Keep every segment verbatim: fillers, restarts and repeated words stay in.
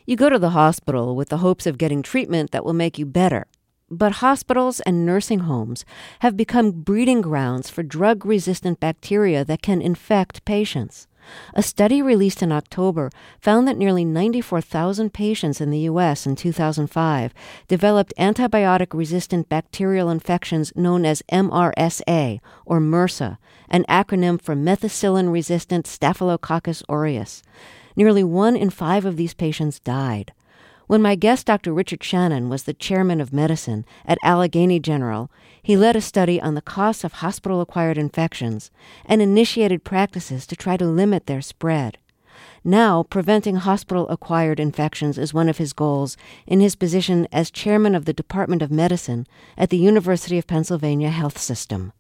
You go to the hospital with the hopes of getting treatment that will make you better. But hospitals and nursing homes have become breeding grounds for drug-resistant bacteria that can infect patients. A study released in October found that nearly ninety-four thousand patients in the U S in two thousand five developed antibiotic-resistant bacterial infections known as M R S A, or MRSA, an acronym for methicillin-resistant Staphylococcus aureus. Nearly one in five of these patients died. When my guest, Doctor Richard Shannon, was the chairman of medicine at Allegheny General, he led a study on the costs of hospital-acquired infections and initiated practices to try to limit their spread. Now, preventing hospital-acquired infections is one of his goals in his position as chairman of the Department of Medicine at the University of Pennsylvania Health System.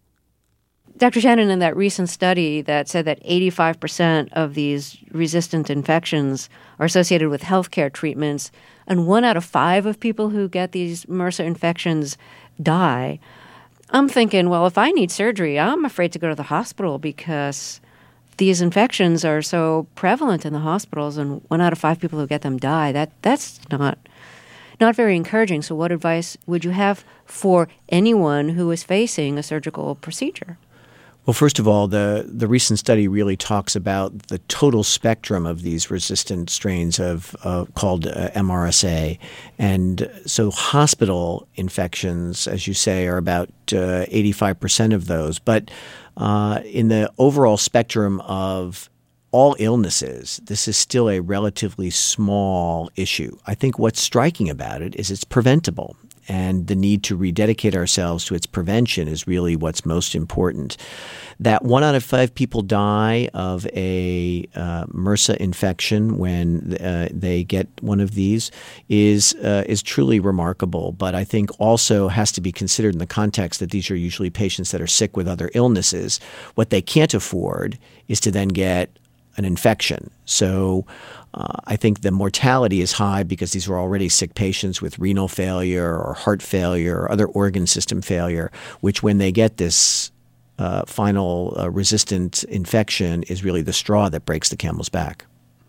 Doctor Shannon, in that recent study that said that eighty-five percent of these resistant infections are associated with healthcare treatments, and one out of five of people who get these MRSA infections die, I'm thinking, well, if I need surgery, I'm afraid to go to the hospital because these infections are so prevalent in the hospitals, and one out of five people who get them die. That that's not not very encouraging. So what advice would you have for anyone who is facing a surgical procedure? Well, first of all, the, the recent study really talks about the total spectrum of these resistant strains of uh, called uh, M R S A. And so hospital infections, as you say, are about uh, eighty-five percent of those. But uh, in the overall spectrum of all illnesses, this is still a relatively small issue. I think what's striking about it is it's preventable. And the need to rededicate ourselves to its prevention is really what's most important. That one out of five people die of a uh, MRSA infection when uh, they get one of these is uh, is truly remarkable. But I think also has to be considered in the context that these are usually patients that are sick with other illnesses. What they can't afford is to then get an infection. So uh, I think the mortality is high because these were already sick patients with renal failure or heart failure or other organ system failure, which when they get this uh, final uh, resistant infection is really the straw that breaks the camel's back.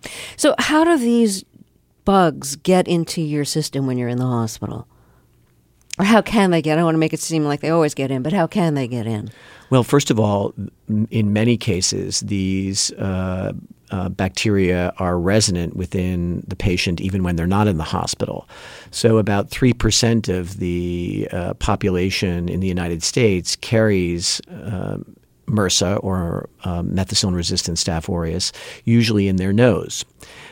So how do these bugs get into your system when you're in the hospital? Or how can they get in? I don't want to make it seem like they always get in, but how can they get in? Well, first of all, in many cases, these uh, uh, bacteria are resident within the patient even when they're not in the hospital. So about three percent of the uh, population in the United States carries uh, MRSA, or uh, methicillin-resistant Staph aureus, usually in their nose.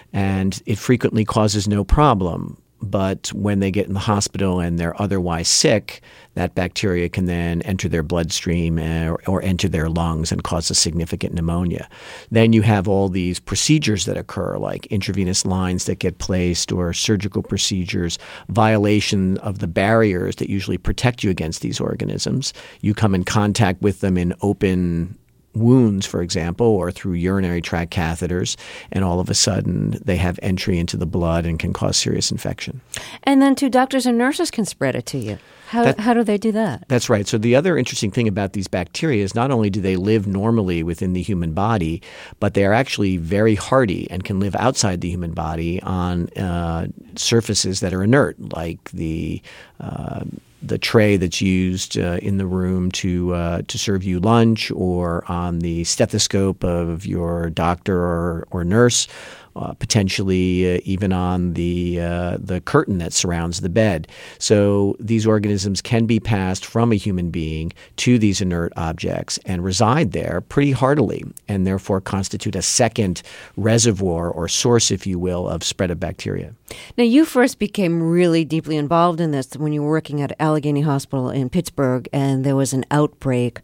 And it frequently causes no problem. But when they get in the hospital and they're otherwise sick, that bacteria can then enter their bloodstream or, or enter their lungs and cause a significant pneumonia. Then you have all these procedures that occur, like intravenous lines that get placed or surgical procedures, violation of the barriers that usually protect you against these organisms. You come in contact with them in open wounds, for example, or through urinary tract catheters, and all of a sudden they have entry into the blood and can cause serious infection. And then two doctors and nurses can spread it to you. How, that, how do they do that? That's right. So the other interesting thing about these bacteria is not only do they live normally within the human body, but they are actually very hardy and can live outside the human body on uh, surfaces that are inert, like the uh, the tray that's used uh, in the room to uh, to serve you lunch, or on the stethoscope of your doctor or, or nurse, uh, potentially uh, even on the uh, the curtain that surrounds the bed. So these organisms can be passed from a human being to these inert objects and reside there pretty heartily, and therefore constitute a second reservoir or source, if you will, of spread of bacteria. Now, you first became really deeply involved in this when you were working at Allegheny Hospital in Pittsburgh, and there was an outbreak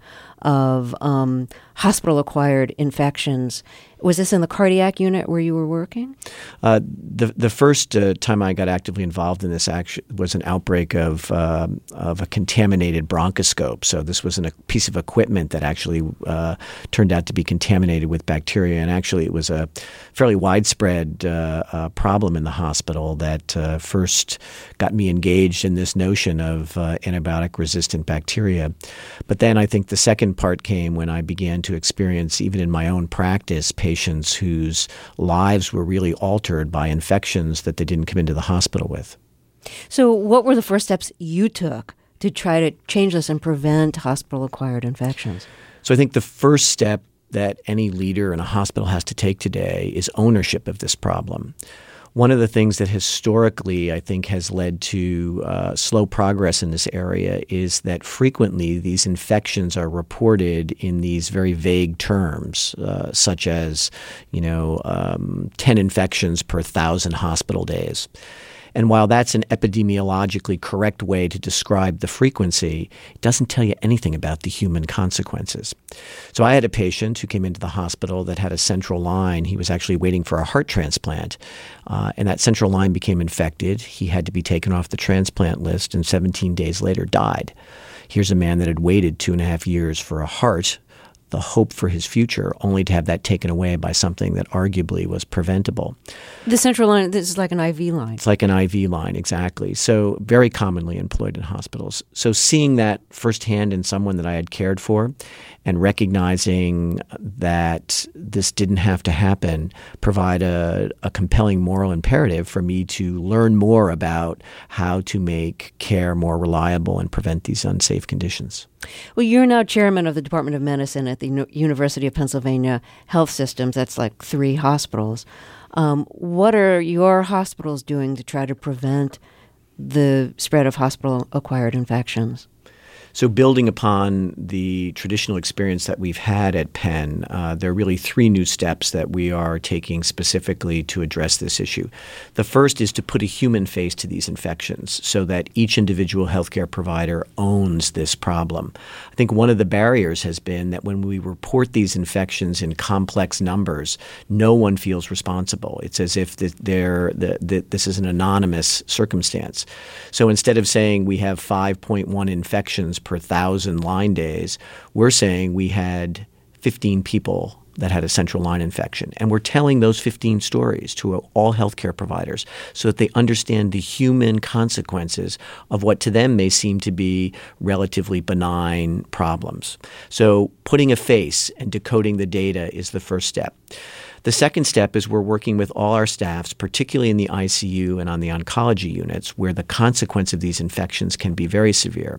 of um, hospital-acquired infections. Was this in the cardiac unit where you were working? Uh, the the first uh, time I got actively involved in this action was an outbreak of uh, of a contaminated bronchoscope. So this was an, a piece of equipment that actually uh, turned out to be contaminated with bacteria, and actually it was a fairly widespread uh, uh, problem in the hospital that uh, first got me engaged in this notion of uh, antibiotic-resistant bacteria. But then I think the second second part came when I began to experience, even in my own practice, patients whose lives were really altered by infections that they didn't come into the hospital with. So what were the first steps you took to try to change this and prevent hospital-acquired infections? So I think the first step that any leader in a hospital has to take today is ownership of this problem. One of the things that historically I think has led to uh, slow progress in this area is that frequently these infections are reported in these very vague terms, uh, such as, you know, um, ten infections per thousand hospital days. And while that's an epidemiologically correct way to describe the frequency, it doesn't tell you anything about the human consequences. So I had a patient who came into the hospital that had a central line. He was actually waiting for a heart transplant, uh, and that central line became infected. He had to be taken off the transplant list and seventeen days later died. Here's a man that had waited two and a half years for a heart, the hope for his future, only to have that taken away by something that arguably was preventable. The central line, this is like an I V line. It's like an I V line, exactly. So very commonly employed in hospitals. So seeing that firsthand in someone that I had cared for and recognizing that this didn't have to happen provide a, a compelling moral imperative for me to learn more about how to make care more reliable and prevent these unsafe conditions. Well, you're now chairman of the Department of Medicine at the U- University of Pennsylvania Health Systems. That's like three hospitals. Um, what are your hospitals doing to try to prevent the spread of hospital-acquired infections? So building upon the traditional experience that we've had at Penn, uh, there are really three new steps that we are taking specifically to address this issue. The first is to put a human face to these infections so that each individual healthcare provider owns this problem. I think one of the barriers has been that when we report these infections in complex numbers, no one feels responsible. It's as if the, they're, the, the, this is an anonymous circumstance. So instead of saying we have five point one infections per thousand line days, we're saying we had fifteen people that had a central line infection. And we're telling those fifteen stories to all healthcare providers so that they understand the human consequences of what to them may seem to be relatively benign problems. So putting a face and decoding the data is the first step. The second step is we're working with all our staffs, particularly in the I C U and on the oncology units, where the consequence of these infections can be very severe,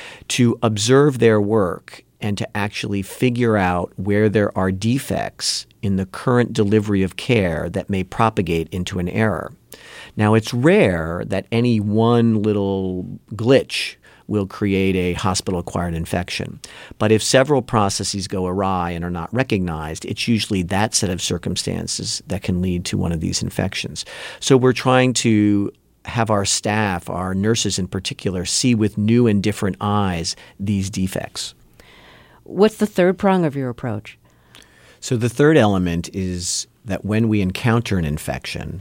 to observe their work and to actually figure out where there are defects in the current delivery of care that may propagate into an error. Now, it's rare that any one little glitch will create a hospital-acquired infection. But if several processes go awry and are not recognized, it's usually that set of circumstances that can lead to one of these infections. So we're trying to have our staff, our nurses in particular, see with new and different eyes these defects. What's the third prong of your approach? So the third element is that when we encounter an infection,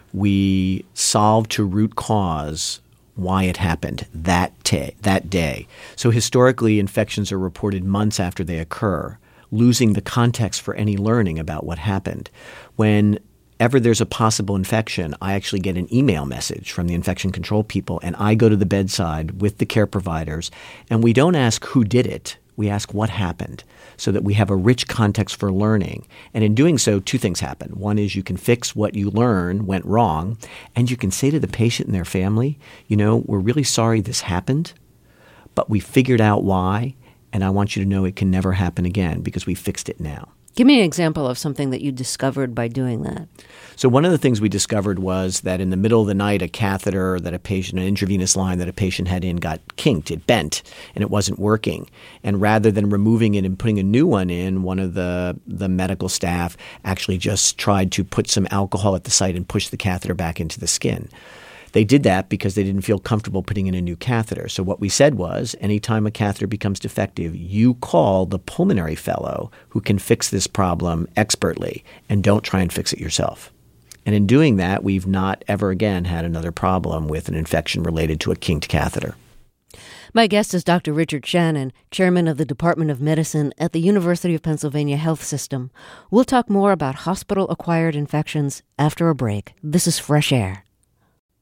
we solve to root cause why it happened that, ta- that day. So historically, infections are reported months after they occur, losing the context for any learning about what happened. Whenever there's a possible infection, I actually get an email message from the infection control people, and I go to the bedside with the care providers, and we don't ask who did it. We ask what happened so that we have a rich context for learning. And in doing so, two things happen. One is you can fix what you learn went wrong, and you can say to the patient and their family, you know, we're really sorry this happened, but we figured out why, and I want you to know it can never happen again because we fixed it now. Give me an example of something that you discovered by doing that. So one of the things we discovered was that in the middle of the night, a catheter that a patient, an intravenous line that a patient had in got kinked, it bent, and it wasn't working. And rather than removing it and putting a new one in, one of the, the medical staff actually just tried to put some alcohol at the site and push the catheter back into the skin. They did that because they didn't feel comfortable putting in a new catheter. So what we said was, anytime a catheter becomes defective, you call the pulmonary fellow who can fix this problem expertly, and don't try and fix it yourself. And in doing that, we've not ever again had another problem with an infection related to a kinked catheter. My guest is Doctor Richard Shannon, chairman of the Department of Medicine at the University of Pennsylvania Health System. We'll talk more about hospital-acquired infections after a break. This is Fresh Air.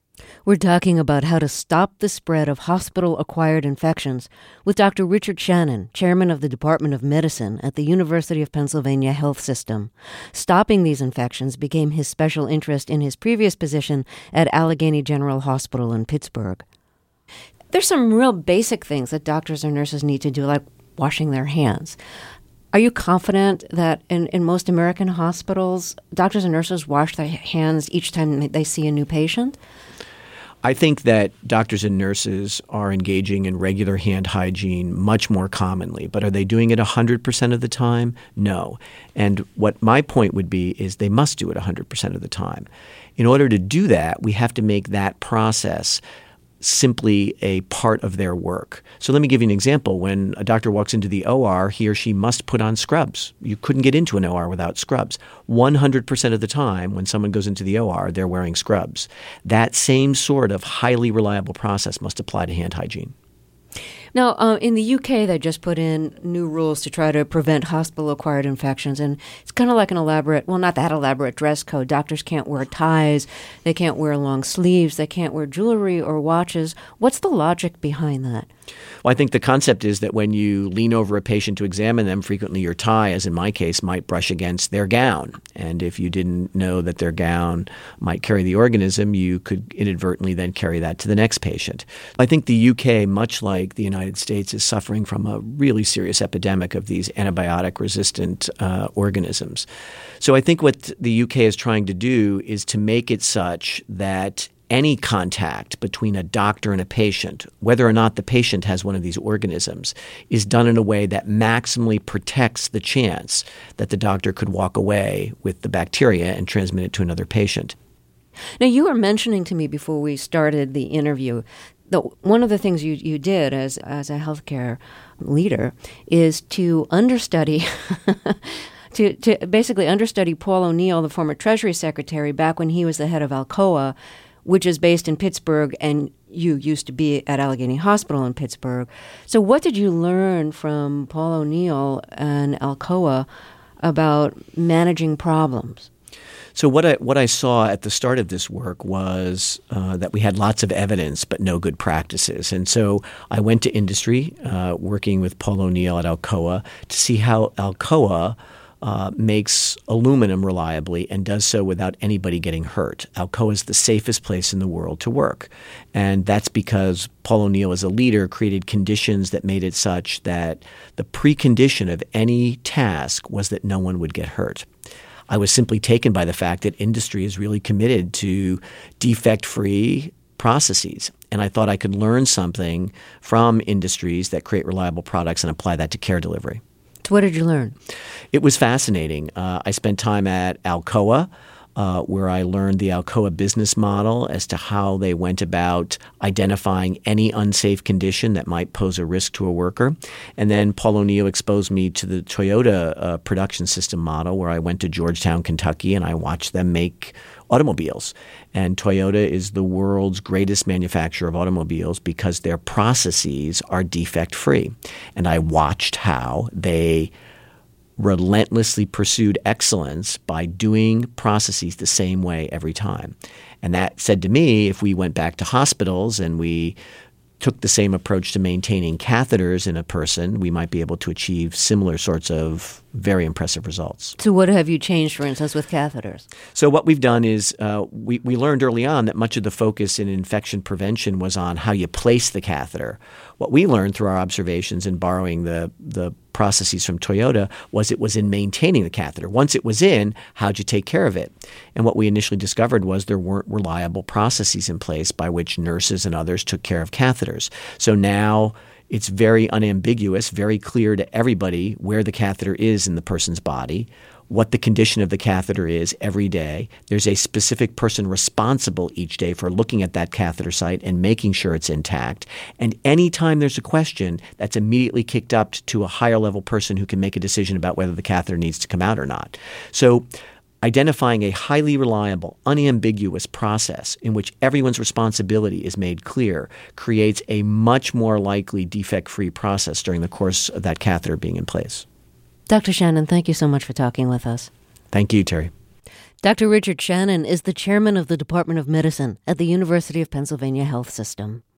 We're talking about how to stop the spread of hospital-acquired infections with Doctor Richard Shannon, chairman of the Department of Medicine at the University of Pennsylvania Health System. Stopping these infections became his special interest in his previous position at Allegheny General Hospital in Pittsburgh. There's some real basic things that doctors or nurses need to do, like washing their hands. Are you confident that in, in most American hospitals, doctors and nurses wash their hands each time they see a new patient? I think that doctors and nurses are engaging in regular hand hygiene much more commonly, but are they doing it one hundred percent of the time? No. And what my point would be is they must do it one hundred percent of the time. In order to do that, we have to make that process simply a part of their work. So let me give you an example. When a doctor walks into the O R, he or she must put on scrubs. You couldn't get into an O R without scrubs. one hundred percent of the time when someone goes into the O R, they're wearing scrubs. That same sort of highly reliable process must apply to hand hygiene. Now, uh, in the U K, they just put in new rules to try to prevent hospital-acquired infections, and it's kind of like an elaborate, well, not that elaborate dress code. Doctors can't wear ties, they can't wear long sleeves, they can't wear jewelry or watches. What's the logic behind that? Well, I think the concept is that when you lean over a patient to examine them, frequently your tie, as in my case, might brush against their gown. And if you didn't know that their gown might carry the organism, you could inadvertently then carry that to the next patient. I think the U K, much like the United States, is suffering from a really serious epidemic of these antibiotic-resistant uh, organisms. So I think what the U K is trying to do is to make it such that any contact between a doctor and a patient, whether or not the patient has one of these organisms, is done in a way that maximally protects the chance that the doctor could walk away with the bacteria and transmit it to another patient. Now, you were mentioning to me before we started the interview that one of the things you, you did as, as a healthcare leader is to understudy To, to basically understudy Paul O'Neill, the former Treasury Secretary, back when he was the head of Alcoa, which is based in Pittsburgh, and you used to be at Allegheny Hospital in Pittsburgh. So what did you learn from Paul O'Neill and Alcoa about managing problems? So what I what I saw at the start of this work was uh, that we had lots of evidence but no good practices. And so I went to industry, uh, working with Paul O'Neill at Alcoa, to see how Alcoa Uh, makes aluminum reliably and does so without anybody getting hurt. Alcoa is the safest place in the world to work. And that's because Paul O'Neill, as a leader, created conditions that made it such that the precondition of any task was that no one would get hurt. I was simply taken by the fact that industry is really committed to defect-free processes. And I thought I could learn something from industries that create reliable products and apply that to care delivery. What did you learn? It was fascinating. Uh, I spent time at Alcoa, uh, where I learned the Alcoa business model as to how they went about identifying any unsafe condition that might pose a risk to a worker. And then Paul O'Neill exposed me to the Toyota uh, production system model, where I went to Georgetown, Kentucky, and I watched them make automobiles. And Toyota is the world's greatest manufacturer of automobiles because their processes are defect-free. And I watched how they relentlessly pursued excellence by doing processes the same way every time. And that said to me, if we went back to hospitals and we took the same approach to maintaining catheters in a person, we might be able to achieve similar sorts of very impressive results. So what have you changed, for instance, with catheters? So what we've done is uh, we, we learned early on that much of the focus in infection prevention was on how you place the catheter. What we learned through our observations and borrowing the, the processes from Toyota was it was in maintaining the catheter. Once it was in, how'd you take care of it? And what we initially discovered was there weren't reliable processes in place by which nurses and others took care of catheters. So now it's very unambiguous, very clear to everybody where the catheter is in the person's body, what the condition of the catheter is every day. There's a specific person responsible each day for looking at that catheter site and making sure it's intact. And anytime there's a question, that's immediately kicked up to a higher level person who can make a decision about whether the catheter needs to come out or not. So identifying a highly reliable, unambiguous process in which everyone's responsibility is made clear creates a much more likely defect-free process during the course of that catheter being in place. Doctor Shannon, thank you so much for talking with us. Thank you, Terry. Doctor Richard Shannon is the chairman of the Department of Medicine at the University of Pennsylvania Health System.